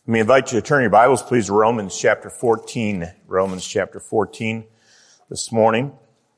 Let me invite you to turn your Bibles, please, to Romans chapter 14. Romans chapter 14 this morning.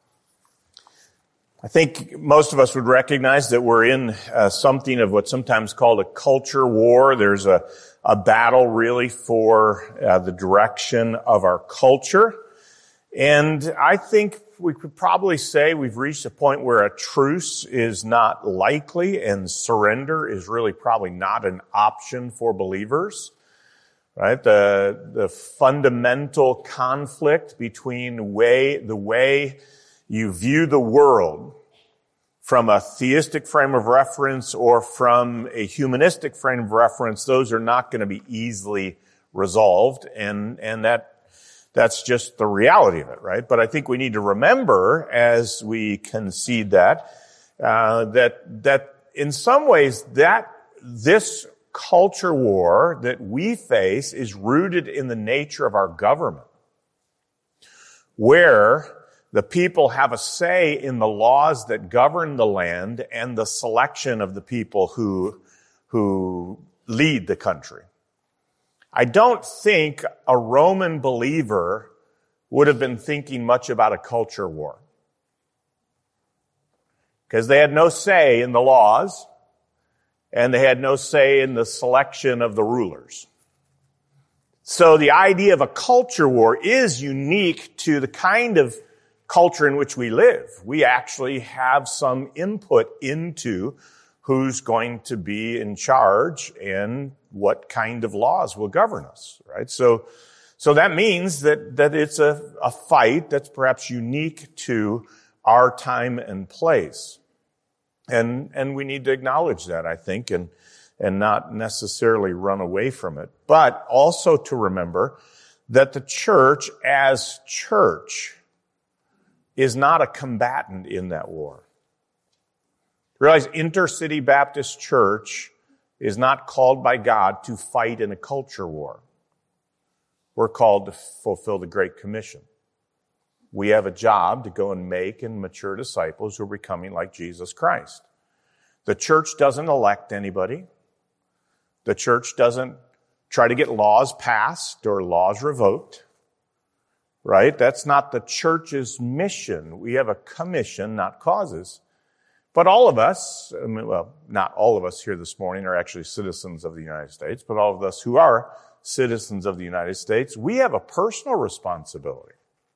I think most of us would recognize that we're in something of what's sometimes called a culture war. There's a battle really for the direction of our culture. And I think we could probably say we've reached a point where a truce is not likely and surrender is really probably not an option for believers. Right? The fundamental conflict between the way you view the world from a theistic frame of reference or from a humanistic frame of reference, those are not going to be easily resolved. And that's just the reality of it, right? But I think we need to remember as we concede that in some ways this culture war that we face is rooted in the nature of our government, where the people have a say in the laws that govern the land and the selection of the people who lead the country. I don't think a Roman believer would have been thinking much about a culture war, because they had no say in the laws and they had no say in the selection of the rulers. So the idea of a culture war is unique to the kind of culture in which we live. We actually have some input into who's going to be in charge and what kind of laws will govern us, right? So that means that it's a fight that's perhaps unique to our time and place. And we need to acknowledge that, I think, and not necessarily run away from it, but also to remember that the church as church is not a combatant in that war. Realize Intercity Baptist Church is not called by God to fight in a culture war. We're called to fulfill the Great Commission. We have a job to go and make and mature disciples who are becoming like Jesus Christ. The church doesn't elect anybody. The church doesn't try to get laws passed or laws revoked. Right? That's not the church's mission. We have a commission, not causes. But all of us, not all of us here this morning are actually citizens of the United States, but all of us who are citizens of the United States, we have a personal responsibility.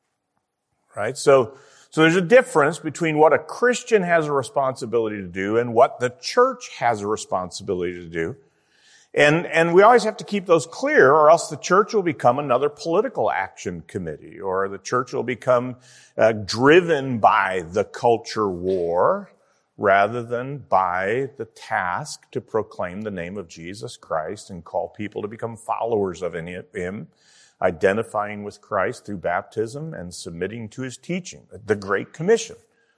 Right? So there's a difference between what a Christian has a responsibility to do and what the church has a responsibility to do. And we always have to keep those clear, or else the church will become another political action committee, or the church will become driven by the culture war rather than by the task to proclaim the name of Jesus Christ and call people to become followers of him, identifying with Christ through baptism and submitting to his teaching, the Great Commission.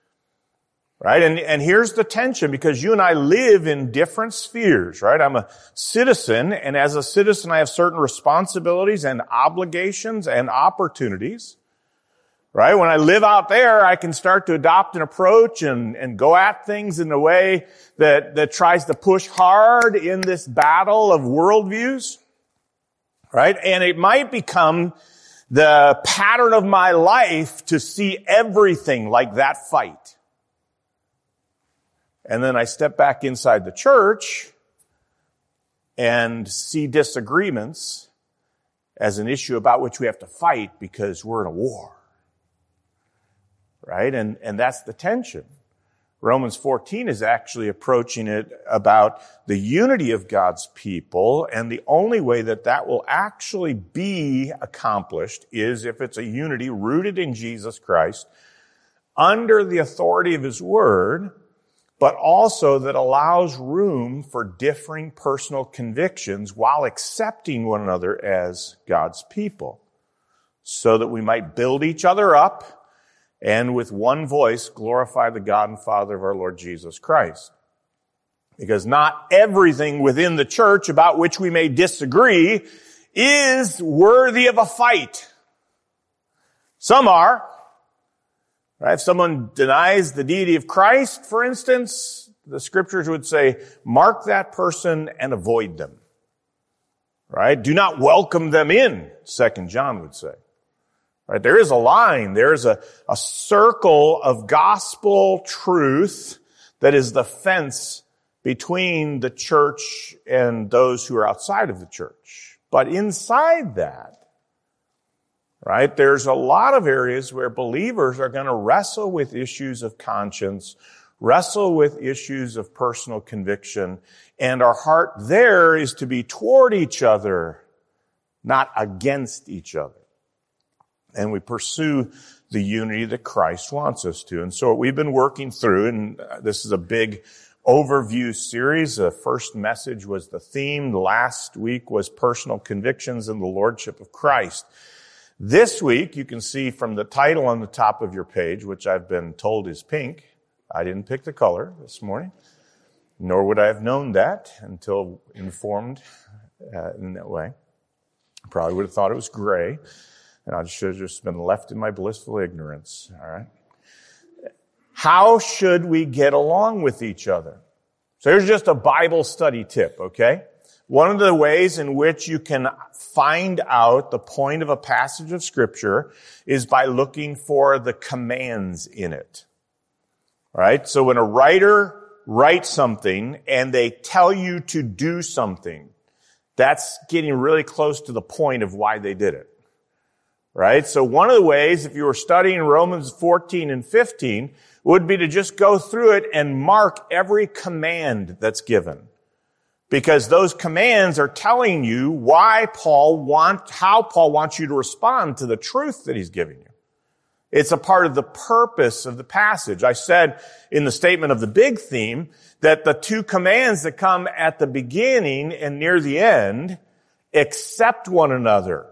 Right? And here's the tension, because you and I live in different spheres, right? I'm a citizen, and as a citizen I have certain responsibilities and obligations and opportunities. Right? When I live out there, I can start to adopt an approach and go at things in a way that tries to push hard in this battle of worldviews. Right? And it might become the pattern of my life to see everything like that fight. And then I step back inside the church and see disagreements as an issue about which we have to fight because we're in a war. Right? And that's the tension. Romans 14 is actually approaching it about the unity of God's people, and the only way that will actually be accomplished is if it's a unity rooted in Jesus Christ, under the authority of his word, but also that allows room for differing personal convictions while accepting one another as God's people, so that we might build each other up and with one voice glorify the God and Father of our Lord Jesus Christ. Because not everything within the church about which we may disagree is worthy of a fight. Some are. Right? If someone denies the deity of Christ, for instance, the scriptures would say, mark that person and avoid them. right? Do not welcome them in, 2 John would say. Right? There is a line, there is a circle of gospel truth that is the fence between the church and those who are outside of the church. But inside that, right, there's a lot of areas where believers are going to wrestle with issues of conscience, wrestle with issues of personal conviction, and our heart there is to be toward each other, not against each other. And we pursue the unity that Christ wants us to. And so what we've been working through, and this is a big overview series. The first message was the theme. Last week was personal convictions in the Lordship of Christ. This week, you can see from the title on the top of your page, which I've been told is pink. I didn't pick the color this morning, nor would I have known that until informed in that way. Probably would have thought it was gray. And I should have just been left in my blissful ignorance, all right? How should we get along with each other? So here's just a Bible study tip, okay? One of the ways in which you can find out the point of a passage of Scripture is by looking for the commands in it, right? So when a writer writes something and they tell you to do something, that's getting really close to the point of why they did it. Right? So one of the ways, if you were studying Romans 14 and 15, would be to just go through it and mark every command that's given. Because those commands are telling you how Paul wants you to respond to the truth that he's giving you. It's a part of the purpose of the passage. I said in the statement of the big theme that the two commands that come at the beginning and near the end, accept one another,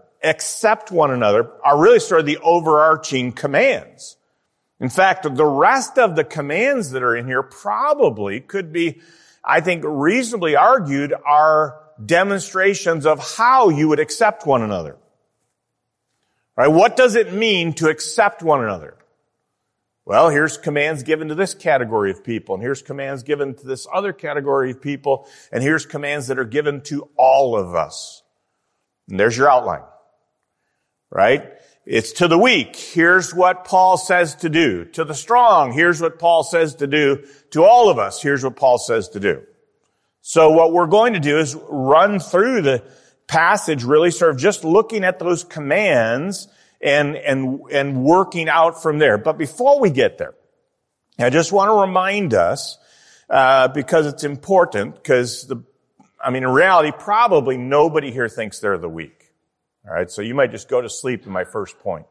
are really sort of the overarching commands. In fact, the rest of the commands that are in here probably could be, I think, reasonably argued are demonstrations of how you would accept one another. Right? What does it mean to accept one another? Well, here's commands given to this category of people, and here's commands given to this other category of people, and here's commands that are given to all of us. And there's your outline. Right? It's to the weak. Here's what Paul says to do. To the strong. Here's what Paul says to do. To all of us. Here's what Paul says to do. So what we're going to do is run through the passage, really sort of just looking at those commands and working out from there. But before we get there, I just want to remind us, because it's important, because in reality, probably nobody here thinks they're the weak. All right, so you might just go to sleep in my first point.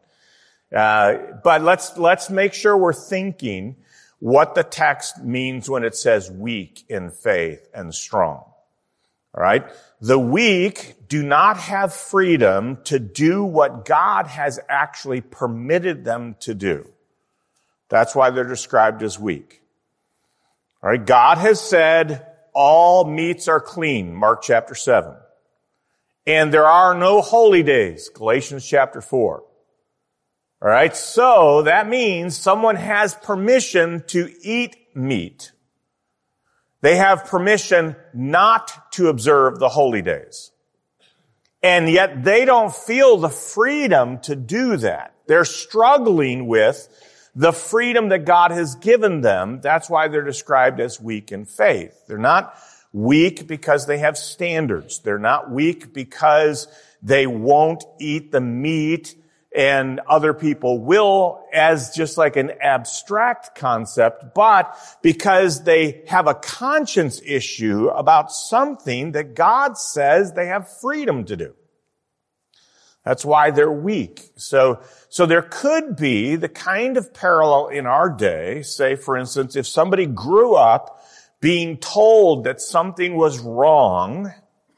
But let's make sure we're thinking what the text means when it says weak in faith and strong. All right? The weak do not have freedom to do what God has actually permitted them to do. That's why they're described as weak. All right? God has said all meats are clean, Mark chapter 7. And there are no holy days, Galatians chapter 4. All right, so that means someone has permission to eat meat. They have permission not to observe the holy days. And yet they don't feel the freedom to do that. They're struggling with the freedom that God has given them. That's why they're described as weak in faith. They're not weak because they have standards. They're not weak because they won't eat the meat and other people will as just like an abstract concept, but because they have a conscience issue about something that God says they have freedom to do. That's why they're weak. So there could be the kind of parallel in our day, say for instance, if somebody grew up being told that something was wrong,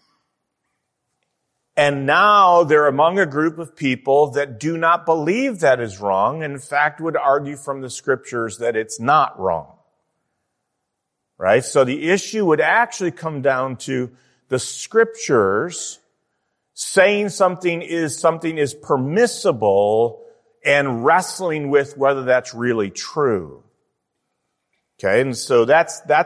and now they're among a group of people that do not believe that is wrong, and in fact would argue from the scriptures that it's not wrong. Right? So the issue would actually come down to the scriptures saying something is permissible and wrestling with whether that's really true. Okay, and so that's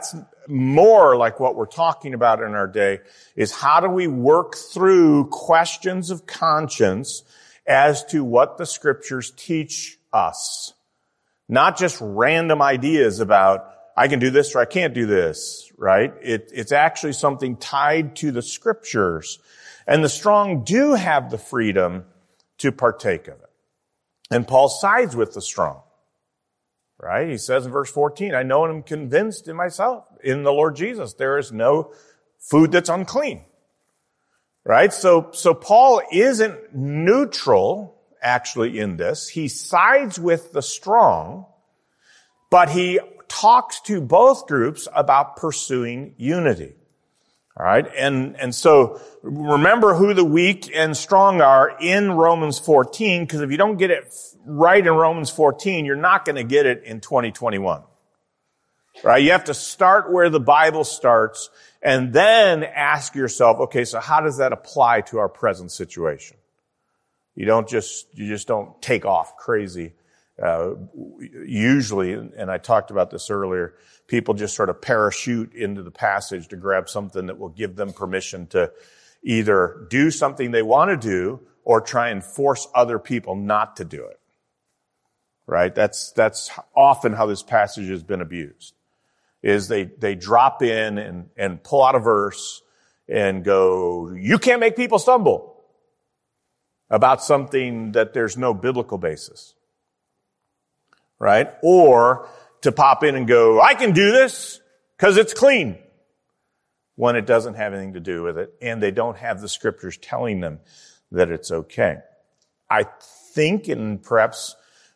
more like what we're talking about in our day is how do we work through questions of conscience as to what the scriptures teach us. Not just random ideas about, I can do this or I can't do this, right? It's actually something tied to the scriptures. And the strong do have the freedom to partake of it. And Paul sides with the strong, right? He says in verse 14, I know and am convinced in myself, in the Lord Jesus, there is no food that's unclean, right? So Paul isn't neutral actually in this. He sides with the strong, but he talks to both groups about pursuing unity. All right. And so remember who the weak and strong are in Romans 14, because if you don't get it right in Romans 14, you're not going to get it in 2021. Right? You have to start where the Bible starts and then ask yourself, okay, so how does that apply to our present situation? You just don't take off crazy. Usually, and I talked about this earlier, people just sort of parachute into the passage to grab something that will give them permission to either do something they want to do or try and force other people not to do it. Right? That's often how this passage has been abused. Is they drop in and pull out a verse and go, you can't make people stumble about something that there's no biblical basis. Right? Or to pop in and go, I can do this because it's clean, when it doesn't have anything to do with it, and they don't have the scriptures telling them that it's okay. I think, and perhaps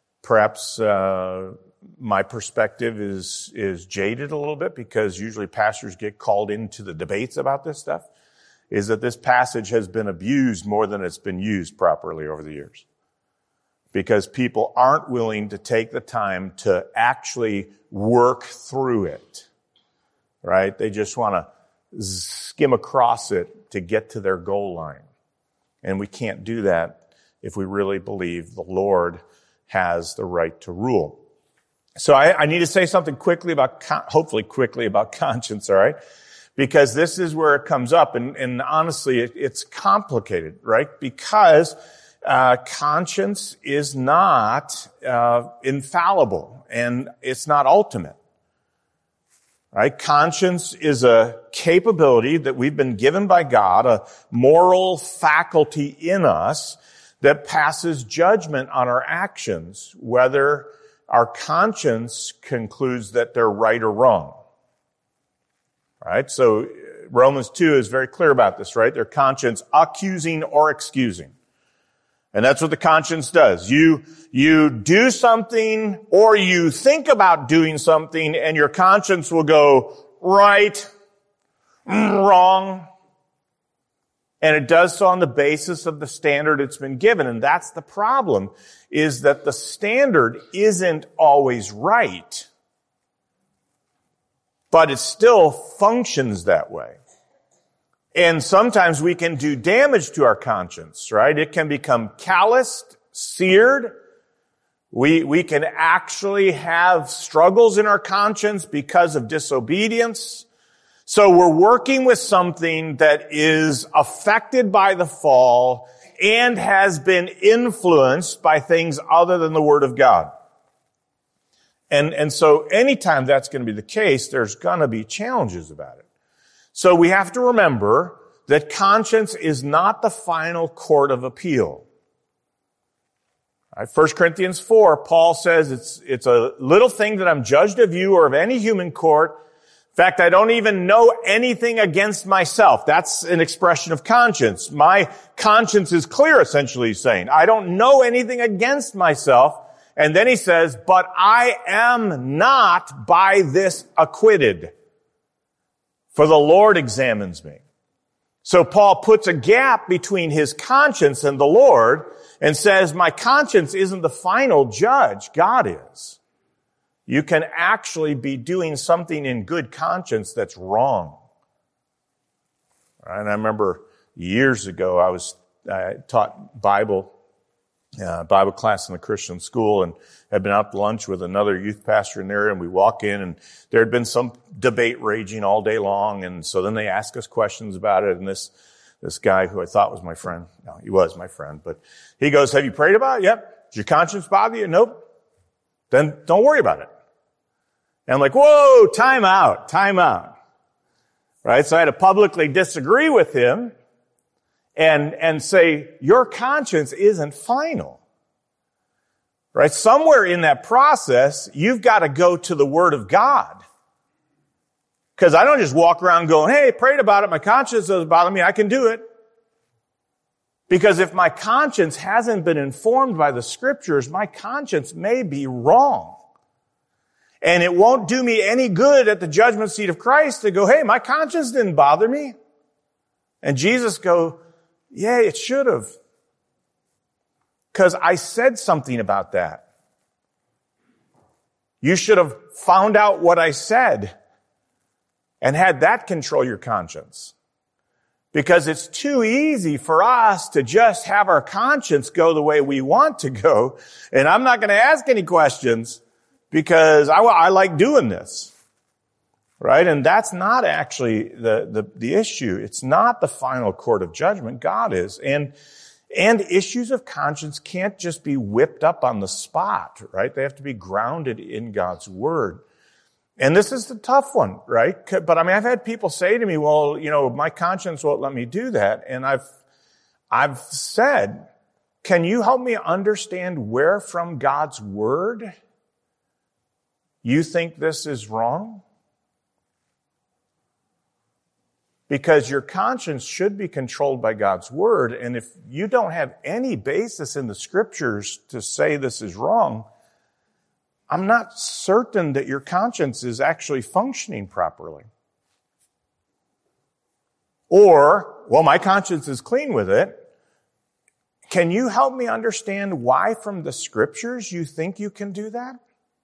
my perspective is jaded a little bit, because usually pastors get called into the debates about this stuff, is that this passage has been abused more than it's been used properly over the years. Because people aren't willing to take the time to actually work through it, right? They just want to skim across it to get to their goal line. And we can't do that if we really believe the Lord has the right to rule. So I need to say something hopefully quickly about conscience, all right? Because this is where it comes up. And honestly, it's complicated, right? Because conscience is not infallible, and it's not ultimate. Right? Conscience is a capability that we've been given by God, a moral faculty in us that passes judgment on our actions, whether our conscience concludes that they're right or wrong. Right? So Romans 2 is very clear about this, right? Their conscience accusing or excusing. And that's what the conscience does. You do something, or you think about doing something, and your conscience will go right, wrong. And it does so on the basis of the standard it's been given. And that's the problem, is that the standard isn't always right. But it still functions that way. And sometimes we can do damage to our conscience, right? It can become calloused, seared. We can actually have struggles in our conscience because of disobedience. So we're working with something that is affected by the fall and has been influenced by things other than the Word of God. And so anytime that's going to be the case, there's going to be challenges about it. So we have to remember that conscience is not the final court of appeal. Right, 1 Corinthians 4, Paul says it's a little thing that I'm judged of you or of any human court. In fact, I don't even know anything against myself. That's an expression of conscience. My conscience is clear, essentially, he's saying. I don't know anything against myself. And then he says, but I am not by this acquitted, for the Lord examines me. So Paul puts a gap between his conscience and the Lord and says, my conscience isn't the final judge. God is. You can actually be doing something in good conscience that's wrong. And I remember years ago, I taught Bible Bible class in the Christian school and had been out to lunch with another youth pastor in there, and we walk in and there had been some debate raging all day long, and so then they ask us questions about it, and this guy who I thought was my friend, no, he was my friend, but he goes, have you prayed about it? Yep. Does your conscience bother you? Nope. Then don't worry about it. And I'm like, whoa, time out. Right? So I had to publicly disagree with him and say, your conscience isn't final. Right? Somewhere in that process, you've got to go to the Word of God. Because I don't just walk around going, hey, prayed about it, my conscience doesn't bother me, I can do it. Because if my conscience hasn't been informed by the Scriptures, my conscience may be wrong. And it won't do me any good at the judgment seat of Christ to go, hey, my conscience didn't bother me. And Jesus go, yeah, it should have. Because I said something about that. You should have found out what I said and had that control your conscience. Because it's too easy for us to just have our conscience go the way we want to go. And I'm not going to ask any questions because I like doing this. Right? And that's not actually the issue. It's not the final court of judgment. God is. And issues of conscience can't just be whipped up on the spot, right? They have to be grounded in God's Word. And this is the tough one, right? But I mean, I've had people say to me, well, my conscience won't let me do that. And I've said, can you help me understand where from God's Word you think this is wrong? Because your conscience should be controlled by God's Word. And if you don't have any basis in the Scriptures to say this is wrong, I'm not certain that your conscience is actually functioning properly. Or, well, my conscience is clean with it. Can you help me understand why from the Scriptures you think you can do that?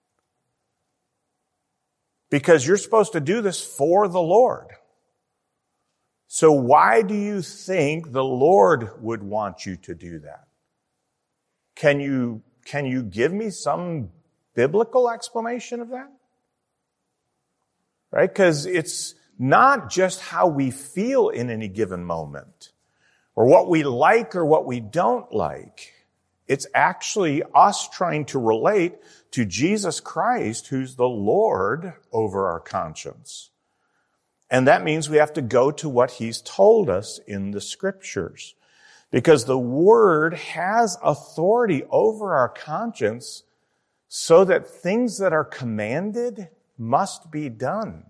Because you're supposed to do this for the Lord. So why do you think the Lord would want you to do that? Can you give me some biblical explanation of that? Right? Because it's not just how we feel in any given moment, or what we like or what we don't like. It's actually us trying to relate to Jesus Christ, who's the Lord over our conscience. And that means we have to go to what He's told us in the Scriptures. Because the Word has authority over our conscience so that things that are commanded must be done.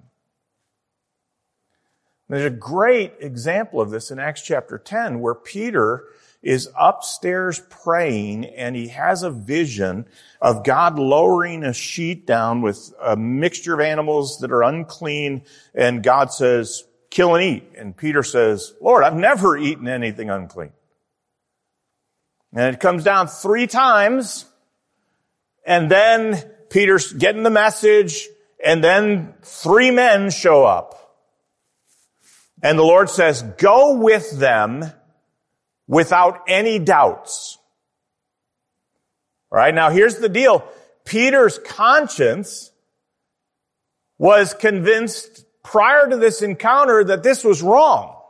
There's a great example of this in Acts chapter 10 where Peter is upstairs praying and he has a vision of God lowering a sheet down with a mixture of animals that are unclean, and God says, kill and eat. And Peter says, Lord, I've never eaten anything unclean. And it comes down 3 times, and then Peter's getting the message, and then 3 men show up. And the Lord says, go with them without any doubts. All right, now here's the deal. Peter's conscience was convinced prior to this encounter that this was wrong.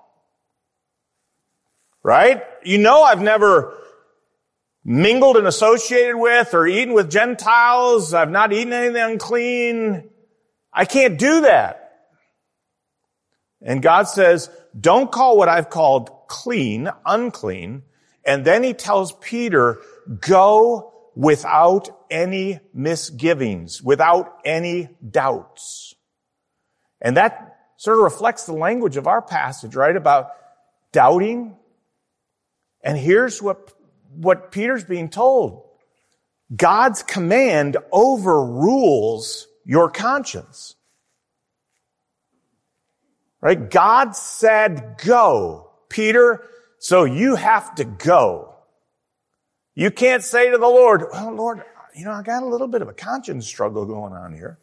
Right? I've never mingled and associated with or eaten with Gentiles. I've not eaten anything unclean. I can't do that. And God says, don't call what I've called clean, unclean. And then He tells Peter, go without any misgivings, without any doubts. And that sort of reflects the language of our passage, right? About doubting. And here's what Peter's being told. God's command overrules your conscience. Right? God said go, Peter, so you have to go. You can't say to the Lord, well, Lord, I got a little bit of a conscience struggle going on here.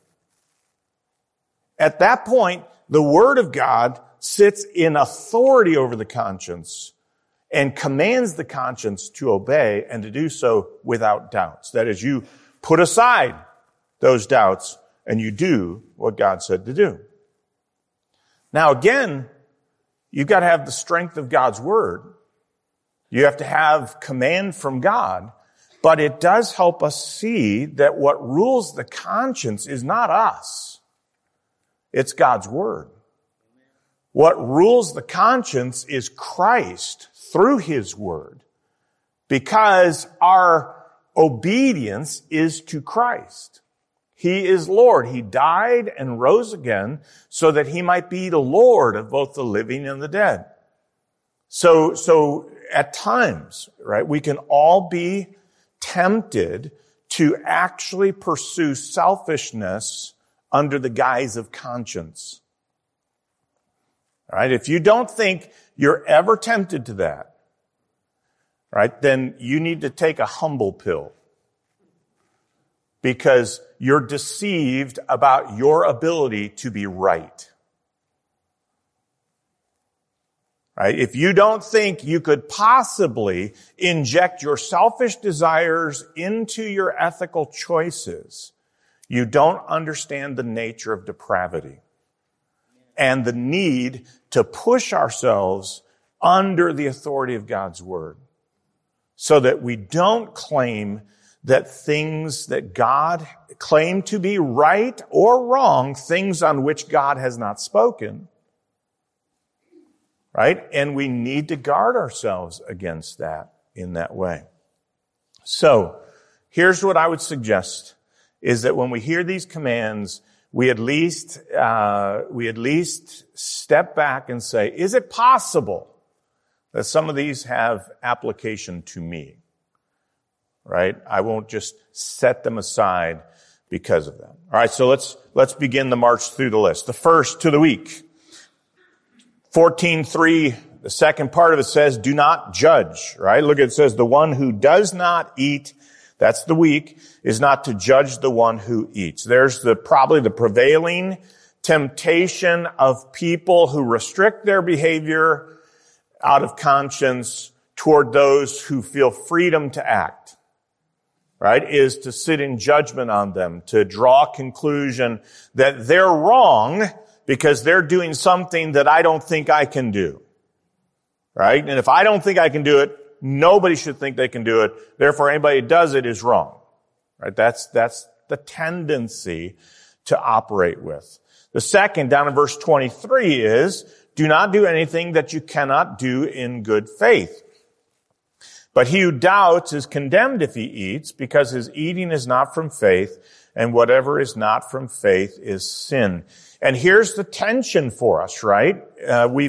At that point, the Word of God sits in authority over the conscience, and commands the conscience to obey and to do so without doubts. That is, you put aside those doubts and you do what God said to do. Now again, you've got to have the strength of God's word. You have to have command from God, but it does help us see that what rules the conscience is not us. It's God's word. What rules the conscience is Christ through his word, because our obedience is to Christ. He is Lord. He died and rose again so that he might be the Lord of both the living and the dead. So at times, right, we can all be tempted to actually pursue selfishness under the guise of conscience. All right, if you don't think you're ever tempted to that, right, then you need to take a humble pill, because you're deceived about your ability to be right. Right? If you don't think you could possibly inject your selfish desires into your ethical choices, you don't understand the nature of depravity and the need to push ourselves under the authority of God's word so that we don't claim that things that God claimed to be right or wrong, things on which God has not spoken, right? And we need to guard ourselves against that in that way. So, here's what I would suggest, is that when we hear these commands, we at least step back and say, is it possible that some of these have application to me? Right? I won't just set them aside because of them. All right, so let's begin the march through the list. The first to the week. 14:3, the second part of it says, do not judge, right? Look, it says, the one who does not eat, that's the weak, is not to judge the one who eats. There's probably the prevailing temptation of people who restrict their behavior out of conscience toward those who feel freedom to act. Right, is to sit in judgment on them, to draw a conclusion that they're wrong because they're doing something that I don't think I can do. Right? And if I don't think I can do it, nobody should think they can do it. Therefore, anybody who does it is wrong. Right? That's the tendency to operate with. The second, down in verse 23, is, do not do anything that you cannot do in good faith. But he who doubts is condemned if he eats, because his eating is not from faith, and whatever is not from faith is sin. And here's the tension for us, right? We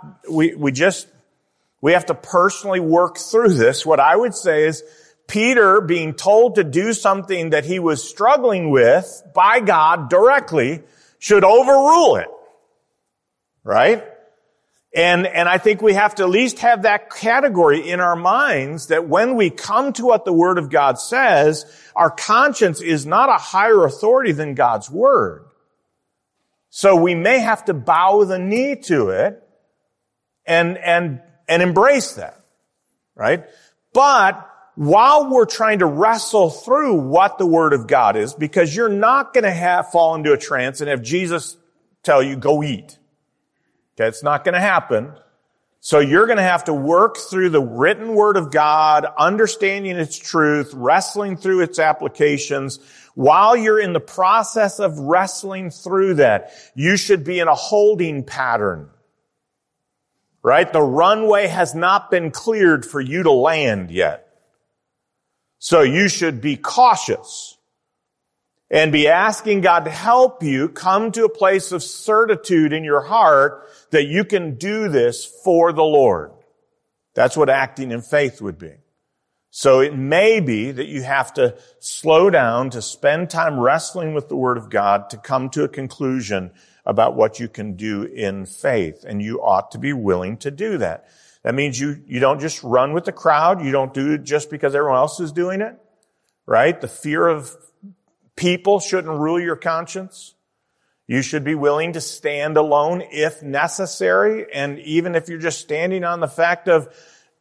have to personally work through this. What I would say is, Peter being told to do something that he was struggling with by God directly should overrule it. Right? And I think we have to at least have that category in our minds that when we come to what the Word of God says, our conscience is not a higher authority than God's Word. So we may have to bow the knee to it and embrace that, right? But while we're trying to wrestle through what the Word of God is, because you're not going to fall into a trance and have Jesus tell you, go eat. Okay, it's not going to happen. So you're going to have to work through the written word of God, understanding its truth, wrestling through its applications. While you're in the process of wrestling through that, you should be in a holding pattern. Right? The runway has not been cleared for you to land yet. So you should be cautious and be asking God to help you come to a place of certitude in your heart that you can do this for the Lord. That's what acting in faith would be. So it may be that you have to slow down, to spend time wrestling with the Word of God to come to a conclusion about what you can do in faith. And you ought to be willing to do that. That means you don't just run with the crowd. You don't do it just because everyone else is doing it. Right? The fear of people shouldn't rule your conscience. You should be willing to stand alone if necessary. And even if you're just standing on the fact of,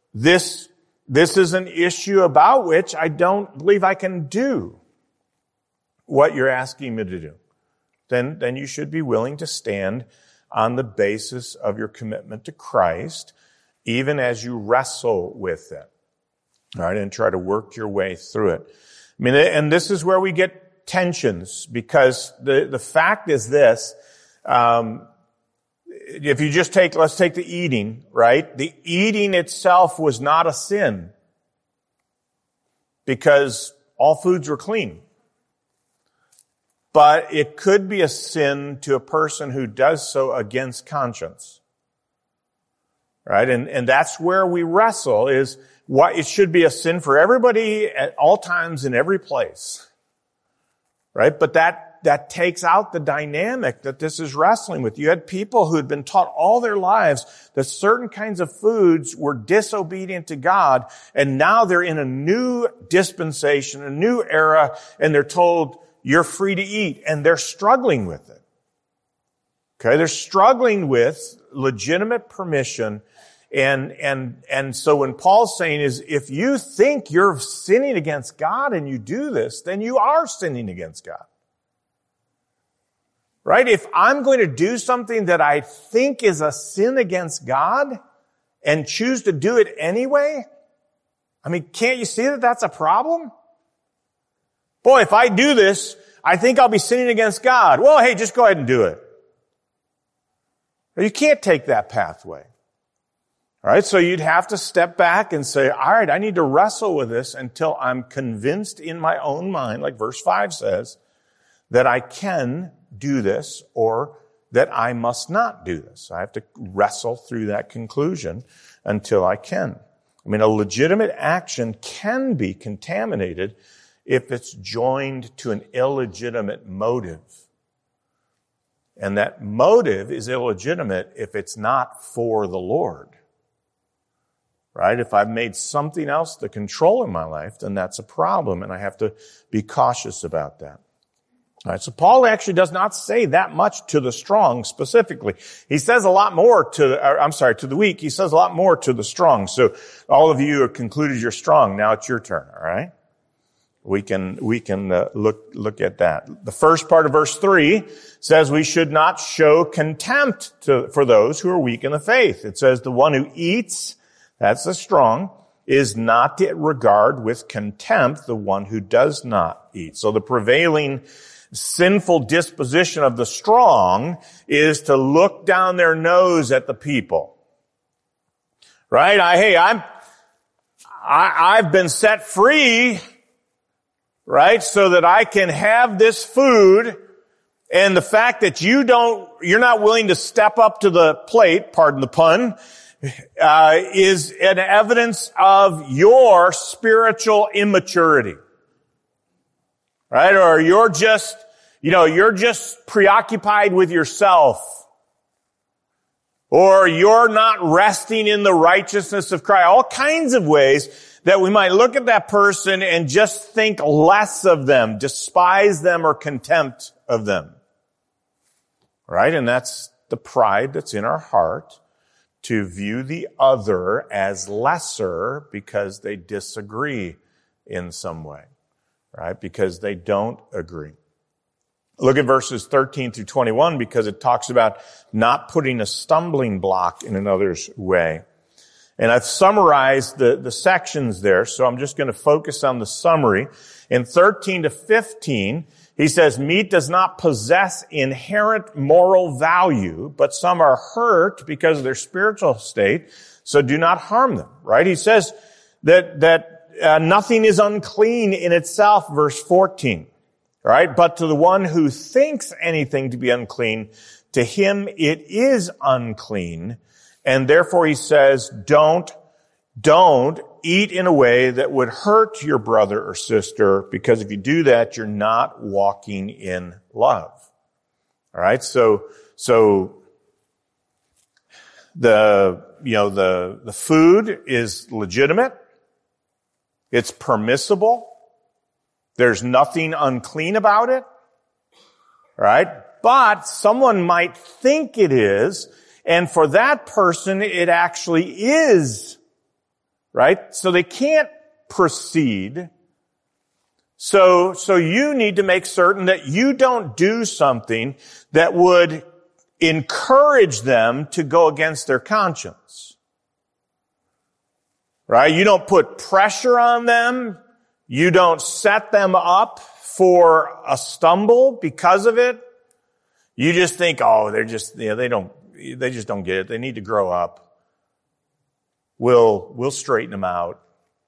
this is an issue about which I don't believe I can do what you're asking me to do. Then you should be willing to stand on the basis of your commitment to Christ, even as you wrestle with it. All right, and try to work your way through it. I mean, and this is where we get tensions, because the fact is this, if you just let's take the eating, right? The eating itself was not a sin, because all foods were clean. But it could be a sin to a person who does so against conscience. Right? And that's where we wrestle, is what it should be a sin for everybody at all times in every place. Right? But that takes out the dynamic that this is wrestling with. You had people who had been taught all their lives that certain kinds of foods were disobedient to God, and now they're in a new dispensation, a new era, and they're told, you're free to eat, and they're struggling with it. Okay, they're struggling with legitimate permission, and so when Paul's saying is, if you think you're sinning against God and you do this, then you are sinning against God. Right? If I'm going to do something that I think is a sin against God and choose to do it anyway, I mean, can't you see that that's a problem? Boy, if I do this, I think I'll be sinning against God. Well, hey, just go ahead and do it. You can't take that pathway. All right, so you'd have to step back and say, all right, I need to wrestle with this until I'm convinced in my own mind, like verse 5 says, that I can do this or that I must not do this. I have to wrestle through that conclusion until I can. I mean, a legitimate action can be contaminated if it's joined to an illegitimate motive. And that motive is illegitimate if it's not for the Lord. Right? If I've made something else the control in my life, then that's a problem, and I have to be cautious about that. All right, so Paul actually does not say that much to the strong specifically. He says a lot more to the weak. He says a lot more to the strong. So all of you have concluded you're strong. Now it's your turn, all right? We can look at that. The first part of verse 3 says we should not show contempt for those who are weak in the faith. It says the one who eats, that's the strong, is not to regard with contempt the one who does not eat. So the prevailing sinful disposition of the strong is to look down their nose at the people. Right? I've been set free, right? So that I can have this food, and the fact that you're not willing to step up to the plate, pardon the pun, is an evidence of your spiritual immaturity. Right? Or you're just preoccupied with yourself. Or you're not resting in the righteousness of Christ. All kinds of ways that we might look at that person and just think less of them, despise them, or contempt of them. Right? And that's the pride that's in our heart, to view the other as lesser because they disagree in some way. Right? Because they don't agree. Look at verses 13 through 21, because it talks about not putting a stumbling block in another's way. And I've summarized the sections there, so I'm just going to focus on the summary. In 13 to 15, he says, meat does not possess inherent moral value, but some are hurt because of their spiritual state, so do not harm them. Right? He says that nothing is unclean in itself, verse 14. Right? But to the one who thinks anything to be unclean, to him it is unclean. And therefore he says, don't eat in a way that would hurt your brother or sister, because if you do that, you're not walking in love. All right? So the food is legitimate. It's permissible. There's nothing unclean about it. Right? But someone might think it is, and for that person, it actually is right? So they can't proceed. So you need to make certain that you don't do something that would encourage them to go against their conscience. Right? You don't put pressure on them. You don't set them up for a stumble because of it. You just think, oh, they just don't get it. They need to grow up. We'll straighten them out.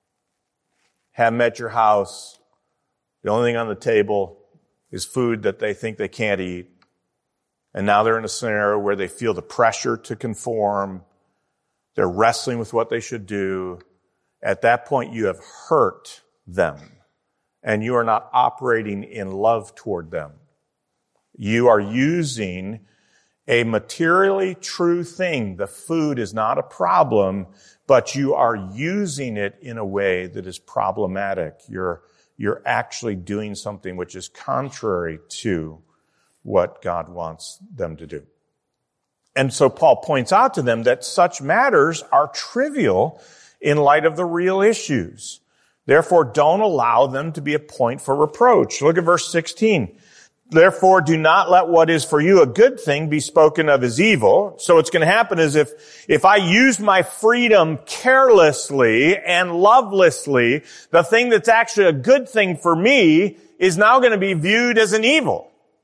Have them at your house. The only thing on the table is food that they think they can't eat. And now they're in a scenario where they feel the pressure to conform. They're wrestling with what they should do. At that point, you have hurt them. And you are not operating in love toward them. You are using a materially true thing. The food is not a problem, but you are using it in a way that is problematic. You're actually doing something which is contrary to what God wants them to do. And so Paul points out to them that such matters are trivial in light of the real issues. Therefore, don't allow them to be a point for reproach. Look at verse 16. Therefore, do not let what is for you a good thing be spoken of as evil. So what's going to happen is if I use my freedom carelessly and lovelessly, the thing that's actually a good thing for me is now going to be viewed as an evil.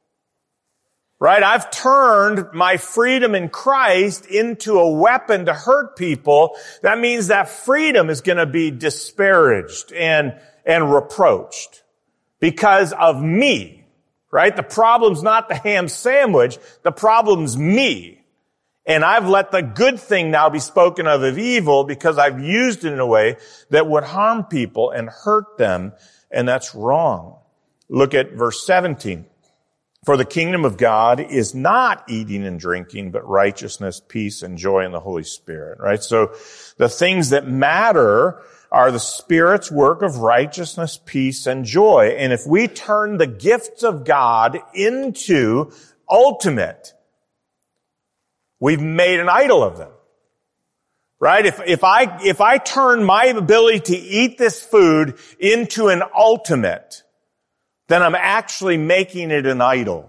Right? I've turned my freedom in Christ into a weapon to hurt people. That means that freedom is going to be disparaged and reproached because of me. Right? The problem's not the ham sandwich. The problem's me. And I've let the good thing now be spoken of evil because I've used it in a way that would harm people and hurt them. And that's wrong. Look at verse 17. For the kingdom of God is not eating and drinking, but righteousness, peace, and joy in the Holy Spirit, right? So the things that matter are the Spirit's work of righteousness, peace, and joy. And if we turn the gifts of God into ultimate, we've made an idol of them, right? If I turn my ability to eat this food into an ultimate, then I'm actually making it an idol.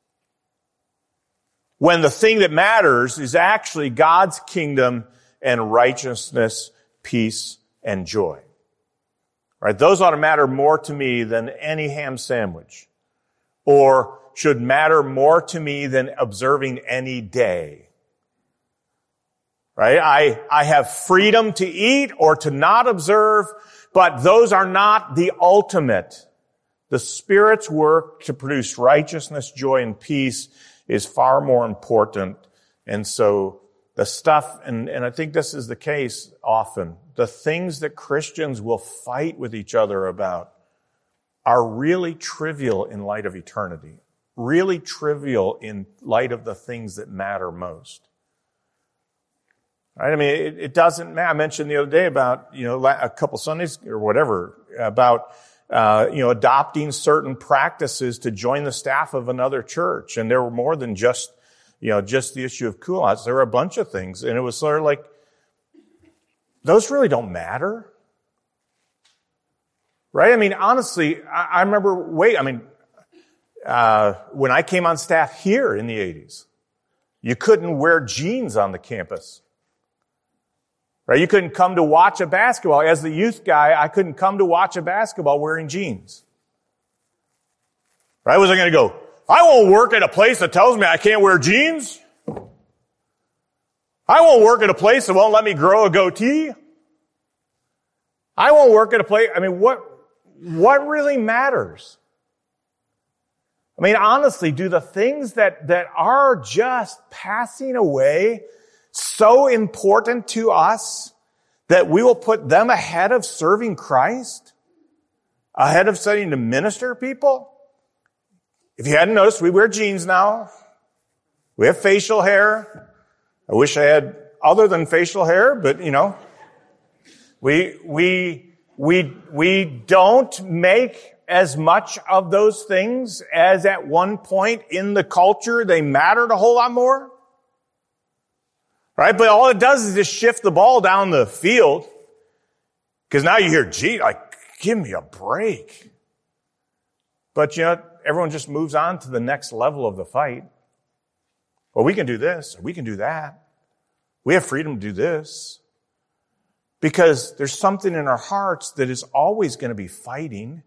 When the thing that matters is actually God's kingdom and righteousness, peace, and joy. Right? Those ought to matter more to me than any ham sandwich. Or should matter more to me than observing any day. Right? I have freedom to eat or to not observe, but those are not the ultimate. The Spirit's work to produce righteousness, joy, and peace is far more important. And so the stuff, and I think this is the case often, the things that Christians will fight with each other about are really trivial in light of eternity, really trivial in light of the things that matter most. Right? I mean, it doesn't matter. I mentioned the other day about, a couple Sundays or whatever, about adopting certain practices to join the staff of another church. And there were more than just the issue of cool-outs. There were a bunch of things. And it was sort of like, those really don't matter. Right? I mean, honestly, I remember, when I came on staff here in the 80s, you couldn't wear jeans on the campus. Right? You couldn't come to watch a basketball. As the youth guy, I couldn't come to watch a basketball wearing jeans. Right? Was I going to go, I won't work at a place that tells me I can't wear jeans? I won't work at a place that won't let me grow a goatee? I won't work at a place, what really matters? I mean, honestly, do the things that are just passing away so important to us that we will put them ahead of serving Christ? Ahead of studying to minister people? If you hadn't noticed, we wear jeans now. We have facial hair. I wish I had other than facial hair, but we don't make as much of those things as at one point in the culture they mattered a whole lot more. Right? But all it does is just shift the ball down the field. Because now you hear, gee, like, give me a break. But everyone just moves on to the next level of the fight. Well, we can do this, or we can do that. We have freedom to do this. Because there's something in our hearts that is always going to be fighting.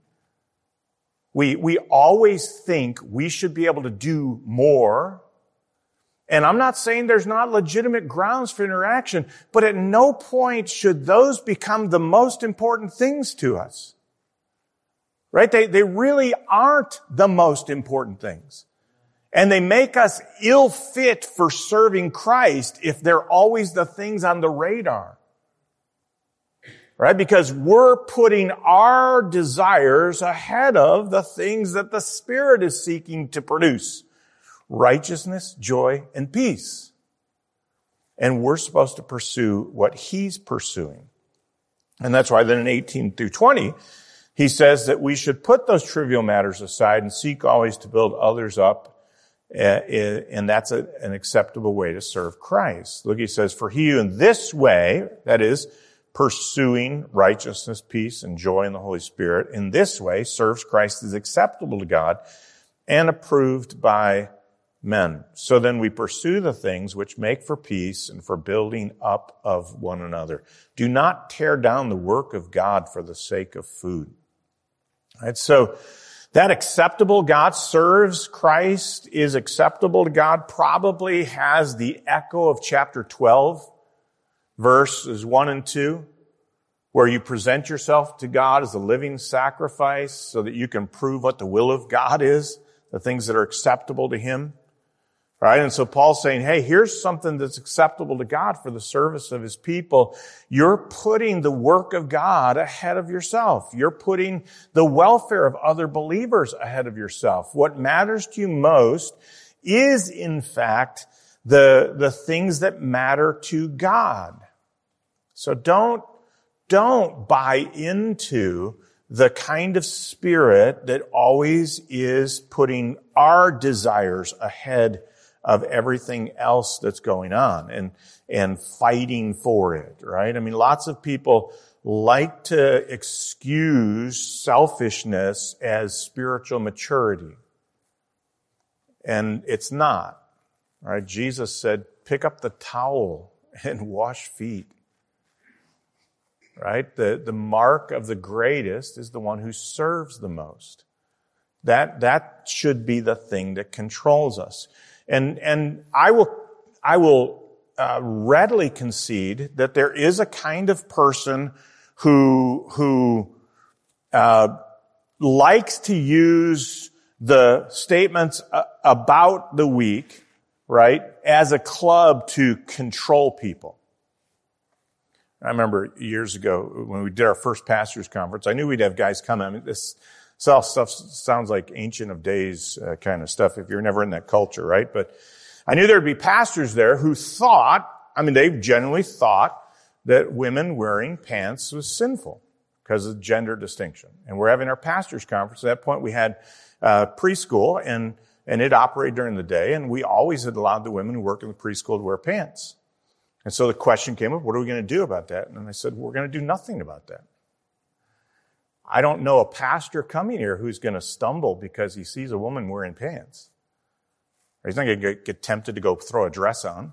We always think we should be able to do more. And I'm not saying there's not legitimate grounds for interaction, but at no point should those become the most important things to us. Right? They really aren't the most important things. And they make us ill fit for serving Christ if they're always the things on the radar. Right? Because we're putting our desires ahead of the things that the Spirit is seeking to produce. Righteousness, joy, and peace. And we're supposed to pursue what He's pursuing. And that's why then in 18 through 20, he says that we should put those trivial matters aside and seek always to build others up. And that's an acceptable way to serve Christ. Look, he says, for he who in this way, that is, pursuing righteousness, peace, and joy in the Holy Spirit, in this way serves Christ as acceptable to God and approved by men. So then we pursue the things which make for peace and for building up of one another. Do not tear down the work of God for the sake of food. Right? So that acceptable God serves Christ is acceptable to God probably has the echo of chapter 12, verses 1 and 2, where you present yourself to God as a living sacrifice so that you can prove what the will of God is, the things that are acceptable to Him. Right? And so Paul's saying, hey, here's something that's acceptable to God for the service of His people. You're putting the work of God ahead of yourself. You're putting the welfare of other believers ahead of yourself. What matters to you most is, in fact, the things that matter to God. So don't buy into the kind of spirit that always is putting our desires ahead of everything else that's going on and fighting for it, right? I mean, lots of people like to excuse selfishness as spiritual maturity. And it's not, right? Jesus said, pick up the towel and wash feet. Right? The mark of the greatest is the one who serves the most. That should be the thing that controls us. And I will readily concede that there is a kind of person who likes to use the statements about the week, right, as a club to control people. I remember years ago when we did our first pastors conference, I knew we'd have guys come. I mean, this stuff sounds like ancient of days kind of stuff if you're never in that culture, right? But I knew there'd be pastors there who thought, I mean, they genuinely thought that women wearing pants was sinful because of gender distinction. And we're having our pastors conference. At that point, we had preschool, and it operated during the day, and we always had allowed the women who work in the preschool to wear pants. And so the question came up, what are we going to do about that? And I said, we're going to do nothing about that. I don't know a pastor coming here who's going to stumble because he sees a woman wearing pants. He's not going to get tempted to go throw a dress on.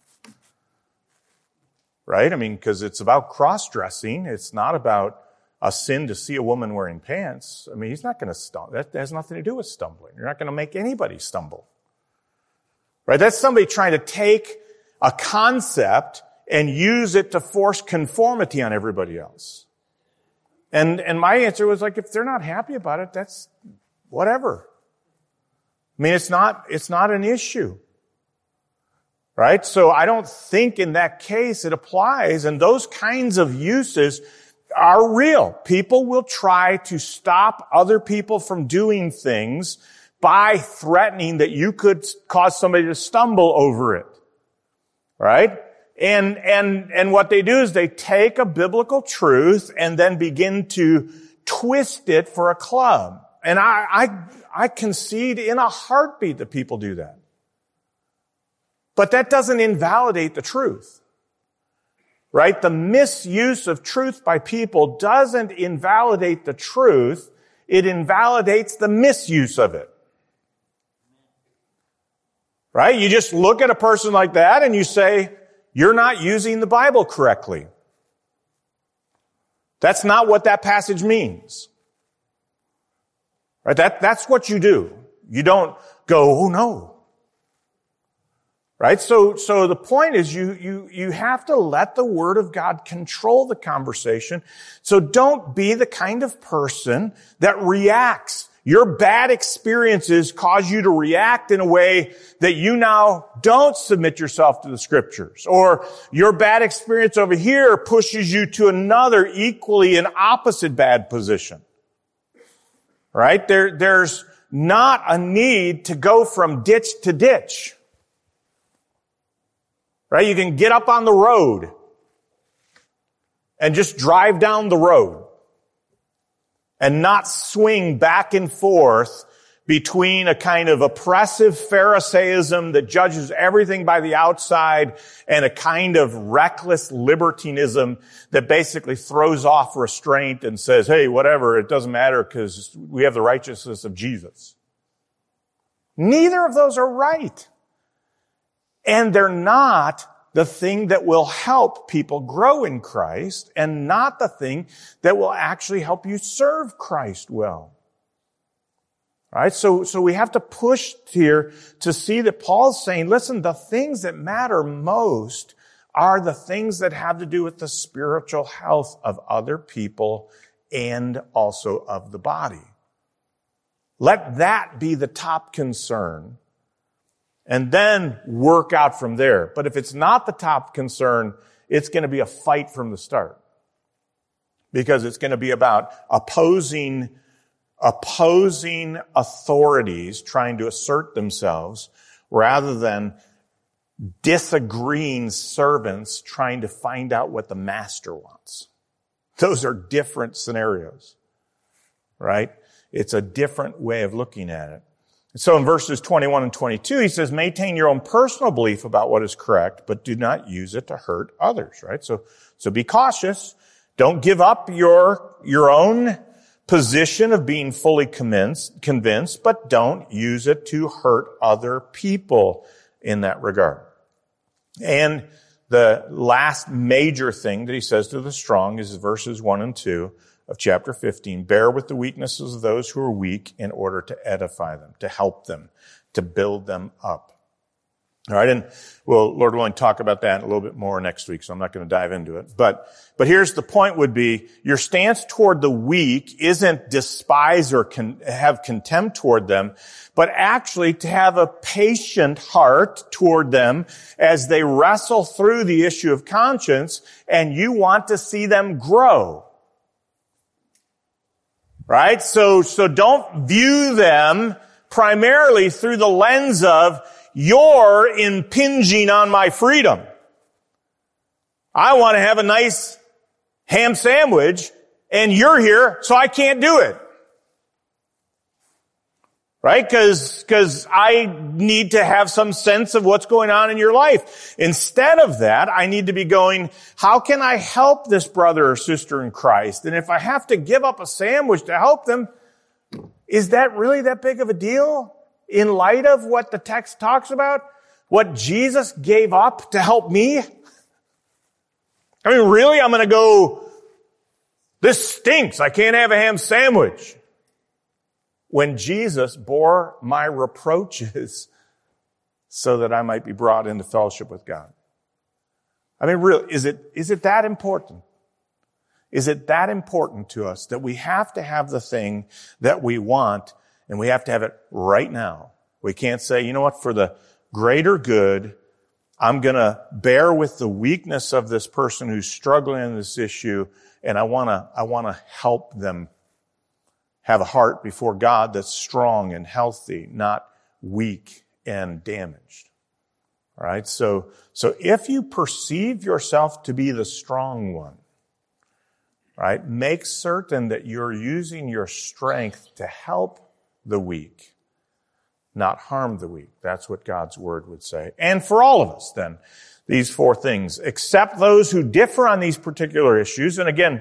Right? I mean, because it's about cross-dressing. It's not about a sin to see a woman wearing pants. I mean, he's not going to stumble. That has nothing to do with stumbling. You're not going to make anybody stumble. Right? That's somebody trying to take a concept and use it to force conformity on everybody else. And my answer was like, if they're not happy about it, that's whatever. I mean, it's not an issue. Right? So I don't think in that case it applies, and those kinds of uses are real. People will try to stop other people from doing things by threatening that you could cause somebody to stumble over it. Right? And what they do is they take a biblical truth and then begin to twist it for a club. And I concede in a heartbeat that people do that. But that doesn't invalidate the truth. right? The misuse of truth by people doesn't invalidate the truth. It invalidates the misuse of it. Right? You just look at a person like that and you say, you're not using the Bible correctly. That's not what that passage means. Right? That's what you do. You don't go, oh no. Right? So the point is you have to let the Word of God control the conversation. So don't be the kind of person that reacts. Your bad experiences cause you to react in a way that you now don't submit yourself to the Scriptures. Or your bad experience over here pushes you to another equally and opposite bad position. Right? There's not a need to go from ditch to ditch. Right? You can get up on the road and just drive down the road and not swing back and forth between a kind of oppressive Pharisaism that judges everything by the outside and a kind of reckless libertinism that basically throws off restraint and says, hey, whatever, it doesn't matter because we have the righteousness of Jesus. Neither of those are right. And they're not the thing that will help people grow in Christ and not the thing that will actually help you serve Christ well. All right? So we have to push here to see that Paul's saying, listen, the things that matter most are the things that have to do with the spiritual health of other people and also of the body. Let that be the top concern. And then work out from there. But if it's not the top concern, it's going to be a fight from the start. Because it's going to be about opposing authorities trying to assert themselves rather than disagreeing servants trying to find out what the master wants. Those are different scenarios, right? It's a different way of looking at it. So in verses 21 and 22, he says, maintain your own personal belief about what is correct, but do not use it to hurt others, right? So be cautious. Don't give up your own position of being fully convinced, but don't use it to hurt other people in that regard. And the last major thing that he says to the strong is verses 1 and 2. Of chapter 15, bear with the weaknesses of those who are weak in order to edify them, to help them, to build them up. All right, and we'll, Lord willing, talk about that a little bit more next week, so I'm not going to dive into it. But here's the point would be, your stance toward the weak isn't despise or have contempt toward them, but actually to have a patient heart toward them as they wrestle through the issue of conscience, and you want to see them grow. Right? So don't view them primarily through the lens of, you're impinging on my freedom. I want to have a nice ham sandwich, and you're here, so I can't do it. Right? Because I need to have some sense of what's going on in your life. Instead of that, I need to be going, how can I help this brother or sister in Christ? And if I have to give up a sandwich to help them, is that really that big of a deal in light of what the text talks about? What Jesus gave up to help me? I mean, really? I'm going to go, this stinks. I can't have a ham sandwich. When Jesus bore my reproaches so that I might be brought into fellowship with God. I mean, really, is it that important? Is it that important to us that we have to have the thing that we want and we have to have it right now? We can't say, you know what, for the greater good, I'm going to bear with the weakness of this person who's struggling in this issue, and I want to help them have a heart before God that's strong and healthy, not weak and damaged. All right? So if you perceive yourself to be the strong one, right, make certain that you're using your strength to help the weak, not harm the weak. That's what God's word would say. And for all of us, then, these four things. Accept those who differ on these particular issues. And again,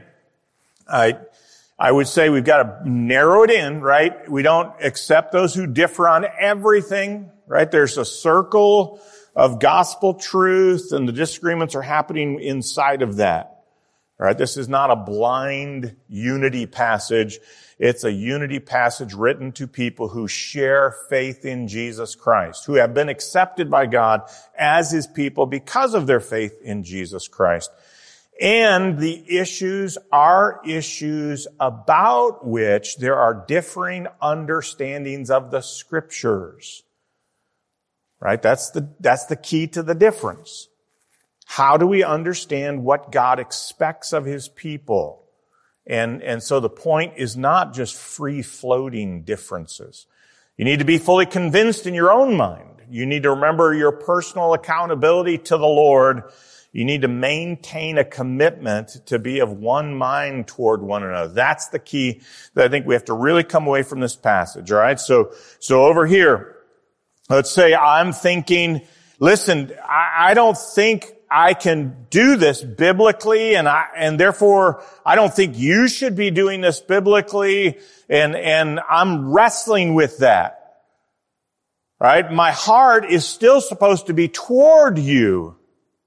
I would say we've got to narrow it in, right? We don't accept those who differ on everything, right? There's a circle of gospel truth, and the disagreements are happening inside of that. All right? This is not a blind unity passage. It's a unity passage written to people who share faith in Jesus Christ, who have been accepted by God as his people because of their faith in Jesus Christ. And the issues are issues about which there are differing understandings of the Scriptures. Right? That's the key to the difference. How do we understand what God expects of his people? And so the point is not just free-floating differences. You need to be fully convinced in your own mind. You need to remember your personal accountability to the Lord. You need to maintain a commitment to be of one mind toward one another. That's the key that I think we have to really come away from this passage, all right? So over here, let's say I'm thinking, listen, I don't think I can do this biblically, and therefore I don't think you should be doing this biblically, and I'm wrestling with that. Right? My heart is still supposed to be toward you,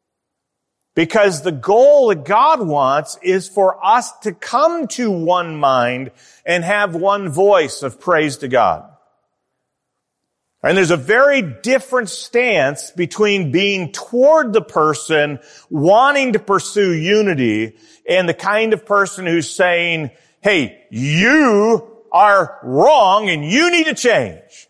because the goal that God wants is for us to come to one mind and have one voice of praise to God. And there's a very different stance between being toward the person wanting to pursue unity and the kind of person who's saying, hey, you are wrong and you need to change.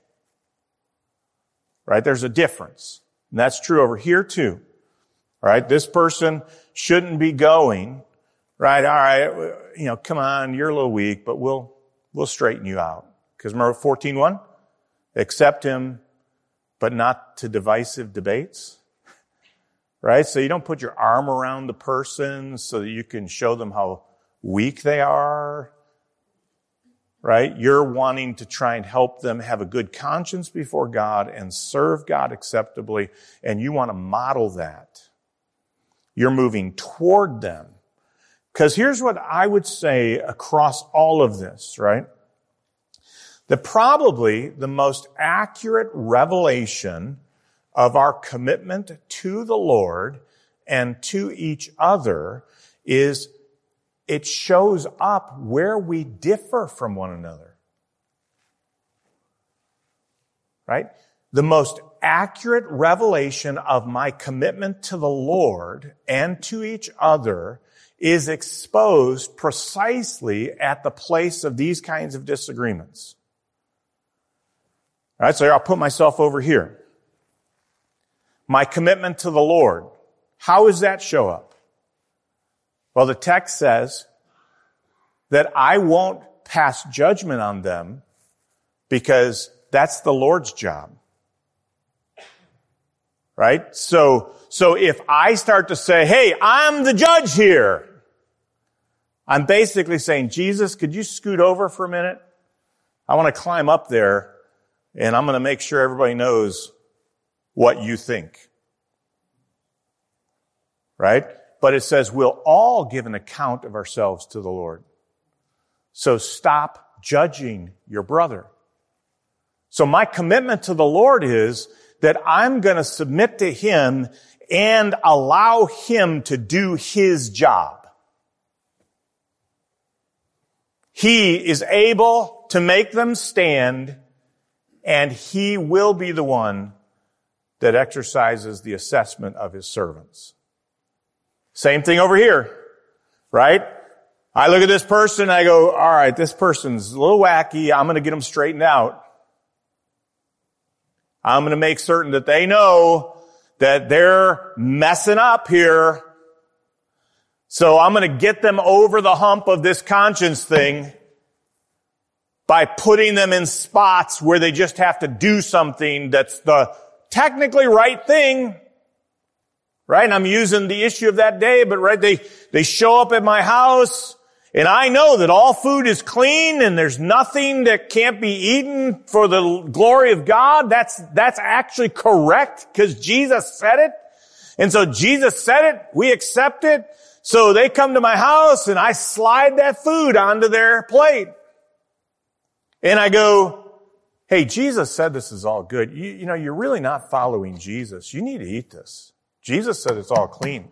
Right? There's a difference. And that's true over here too. Right? This person shouldn't be going, right? All right, come on, you're a little weak, but we'll straighten you out. Because remember 14:1? Accept him, but not to divisive debates. Right? So you don't put your arm around the person so that you can show them how weak they are. Right? You're wanting to try and help them have a good conscience before God and serve God acceptably, and you want to model that. You're moving toward them. Because here's what I would say across all of this, right? That probably the most accurate revelation of our commitment to the Lord and to each other is it shows up where we differ from one another. Right? The most accurate revelation of my commitment to the Lord and to each other is exposed precisely at the place of these kinds of disagreements. All right, so I'll put myself over here. My commitment to the Lord. How does that show up? Well, the text says that I won't pass judgment on them because that's the Lord's job. Right? So if I start to say, hey, I'm the judge here, I'm basically saying, Jesus, could you scoot over for a minute? I want to climb up there, and I'm going to make sure everybody knows what you think. Right? But it says we'll all give an account of ourselves to the Lord. So stop judging your brother. So my commitment to the Lord is that I'm going to submit to him and allow him to do his job. He is able to make them stand, and he will be the one that exercises the assessment of his servants. Same thing over here, right? I look at this person and I go, all right, this person's a little wacky. I'm going to get them straightened out. I'm going to make certain that they know that they're messing up here. So I'm going to get them over the hump of this conscience thing by putting them in spots where they just have to do something that's the technically right thing. Right? And I'm using the issue of that day, but right, they show up at my house And I know that all food is clean and there's nothing that can't be eaten for the glory of God. That's actually correct because Jesus said it. And so Jesus said it. We accept it. So they come to my house and I slide that food onto their plate. And I go, hey, Jesus said this is all good. You know, you're really not following Jesus. You need to eat this. Jesus said it's all clean.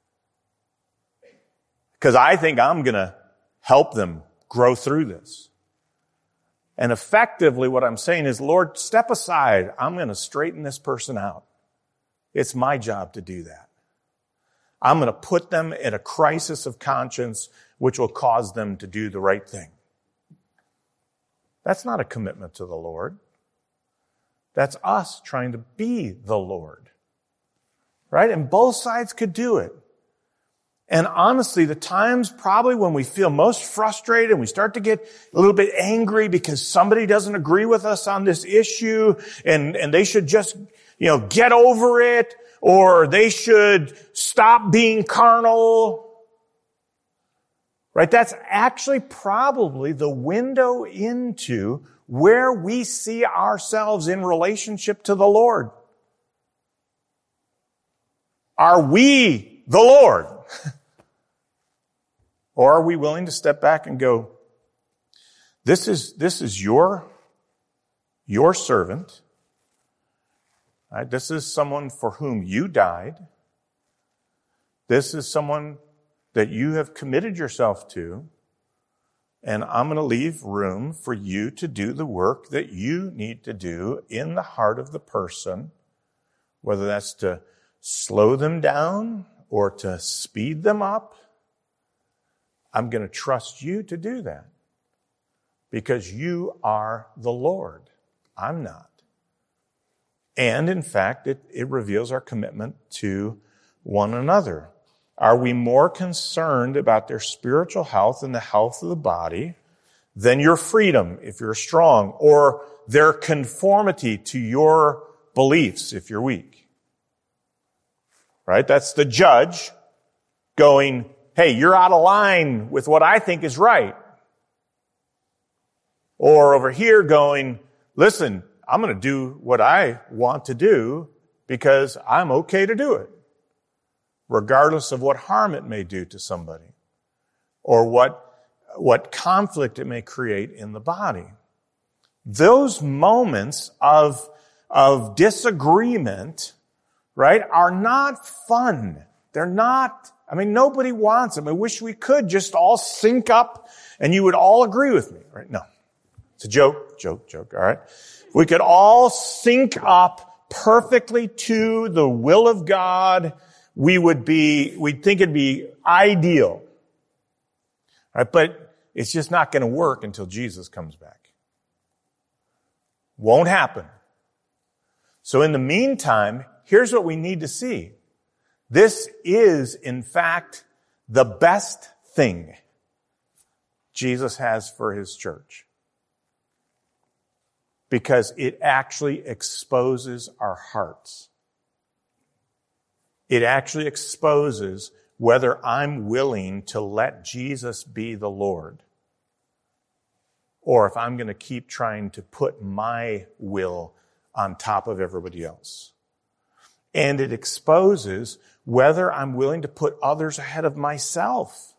Because I think I'm going to help them grow through this. And effectively what I'm saying is, Lord, step aside. I'm going to straighten this person out. It's my job to do that. I'm going to put them at a crisis of conscience, which will cause them to do the right thing. That's not a commitment to the Lord. That's us trying to be the Lord. Right? And both sides could do it. And honestly, the times probably when we feel most frustrated and we start to get a little bit angry because somebody doesn't agree with us on this issue and they should just, get over it, or they should stop being carnal. Right? That's actually probably the window into where we see ourselves in relationship to the Lord. Are we the Lord? Or are we willing to step back and go, this is your servant. Right? This is someone for whom you died. This is someone that you have committed yourself to. And I'm going to leave room for you to do the work that you need to do in the heart of the person, whether that's to slow them down or to speed them up. I'm going to trust you to do that because you are the Lord. I'm not. And in fact, it reveals our commitment to one another. Are we more concerned about their spiritual health and the health of the body than your freedom, if you're strong, or their conformity to your beliefs, if you're weak? Right? That's the judge going, hey, you're out of line with what I think is right. Or over here going, listen, I'm going to do what I want to do because I'm okay to do it, regardless of what harm it may do to somebody or what conflict it may create in the body. Those moments of disagreement, right, are not fun. They're not, nobody wants them. I wish we could just all sync up and you would all agree with me, right? No. It's a joke, all right? We could all sync up perfectly to the will of God. We'd think it'd be ideal. Right? But it's just not going to work until Jesus comes back. Won't happen. So in the meantime, here's what we need to see. This is, in fact, the best thing Jesus has for his church. Because it actually exposes our hearts. It actually exposes whether I'm willing to let Jesus be the Lord, or if I'm going to keep trying to put my will on top of everybody else. And it exposes whether I'm willing to put others ahead of myself.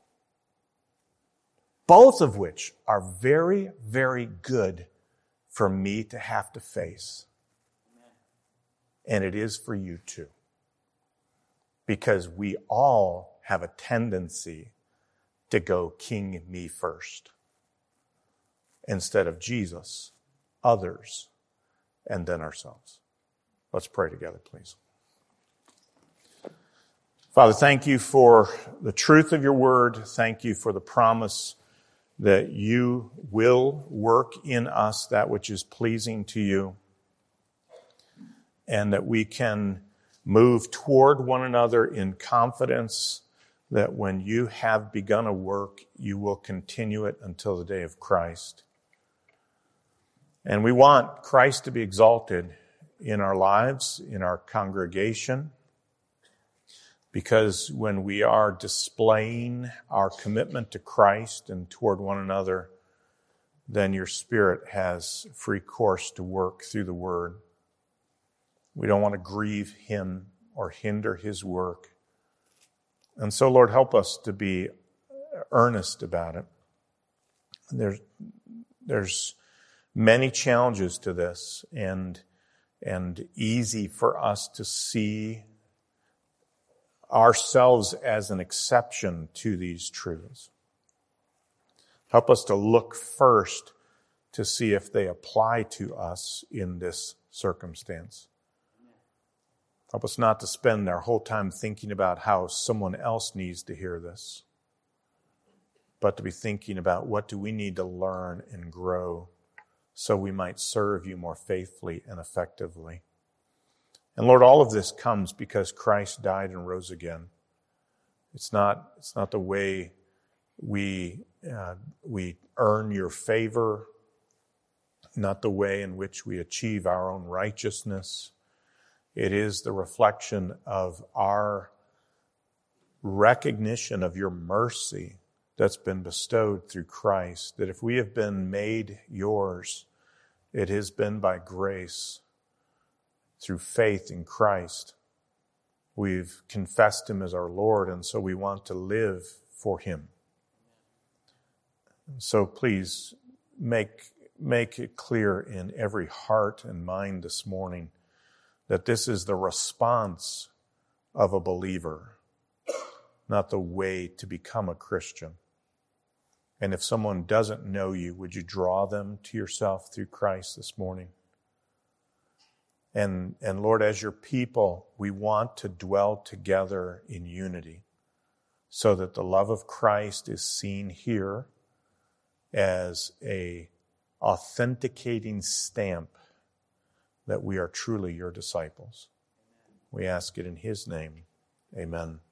Both of which are very, very good for me to have to face. And it is for you too. Because we all have a tendency to go king me first. Instead of Jesus, others, and then ourselves. Let's pray together, please. Father, thank you for the truth of your word. Thank you for the promise that you will work in us that which is pleasing to you, and that we can move toward one another in confidence that when you have begun a work, you will continue it until the day of Christ. And we want Christ to be exalted in our lives, in our congregation. Because when we are displaying our commitment to Christ and toward one another, then your Spirit has free course to work through the Word. We don't want to grieve Him or hinder His work. And so, Lord, help us to be earnest about it. There's many challenges to this, and easy for us to see ourselves as an exception to these truths. Help us to look first to see if they apply to us in this circumstance. Help us not to spend our whole time thinking about how someone else needs to hear this, but to be thinking about what do we need to learn and grow so we might serve you more faithfully and effectively. And Lord, all of this comes because Christ died and rose again. It's not the way we earn your favor, not the way in which we achieve our own righteousness. It is the reflection of our recognition of your mercy that's been bestowed through Christ, that if we have been made yours, it has been by grace through faith in Christ. We've confessed him as our Lord, and so we want to live for him. So please make it clear in every heart and mind this morning that this is the response of a believer, not the way to become a Christian. And if someone doesn't know you, would you draw them to yourself through Christ this morning? And Lord, as your people, we want to dwell together in unity so that the love of Christ is seen here as a authenticating stamp that we are truly your disciples. We ask it in his name. Amen.